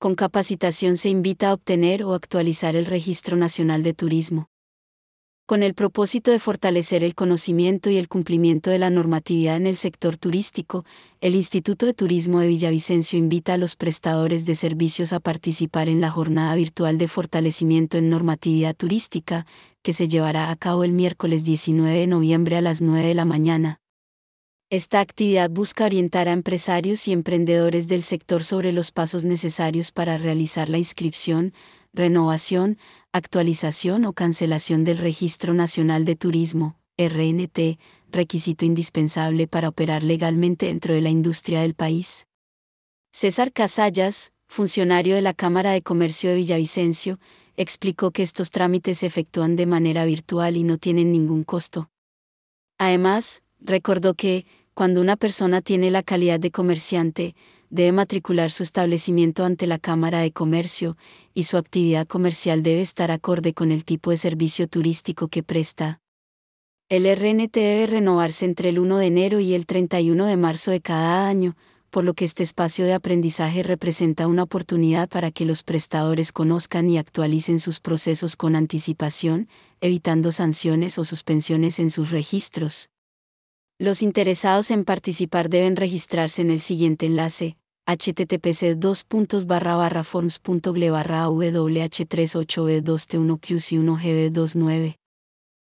Con capacitación se invita a obtener o actualizar el Registro Nacional de Turismo. Con el propósito de fortalecer el conocimiento y el cumplimiento de la normatividad en el sector turístico, el Instituto de Turismo de Villavicencio invita a los prestadores de servicios a participar en la jornada virtual de fortalecimiento en normatividad turística, que se llevará a cabo el miércoles 19 de noviembre a las 9 de la mañana. Esta actividad busca orientar a empresarios y emprendedores del sector sobre los pasos necesarios para realizar la inscripción, renovación, actualización o cancelación del Registro Nacional de Turismo, RNT, requisito indispensable para operar legalmente dentro de la industria del país. César Casallas, funcionario de la Cámara de Comercio de Villavicencio, explicó que estos trámites se efectúan de manera virtual y no tienen ningún costo. Además, recordó que, cuando una persona tiene la calidad de comerciante, debe matricular su establecimiento ante la Cámara de Comercio, y su actividad comercial debe estar acorde con el tipo de servicio turístico que presta. El RNT debe renovarse entre el 1 de enero y el 31 de marzo de cada año, por lo que este espacio de aprendizaje representa una oportunidad para que los prestadores conozcan y actualicen sus procesos con anticipación, evitando sanciones o suspensiones en sus registros. Los interesados en participar deben registrarse en el siguiente enlace: https://forms.gle/awh38b2t1q1gb29